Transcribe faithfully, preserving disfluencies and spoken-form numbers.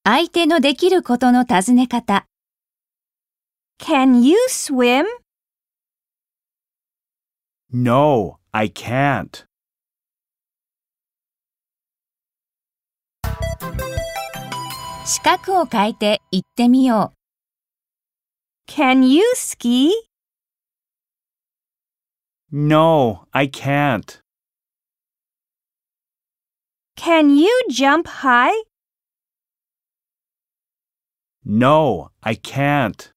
相手のできることの尋ね方。 Can you swim? No, I can't. 視覚を変えて言ってみよう。 Can you ski? No, I can't. Can you jump high? No, I can't.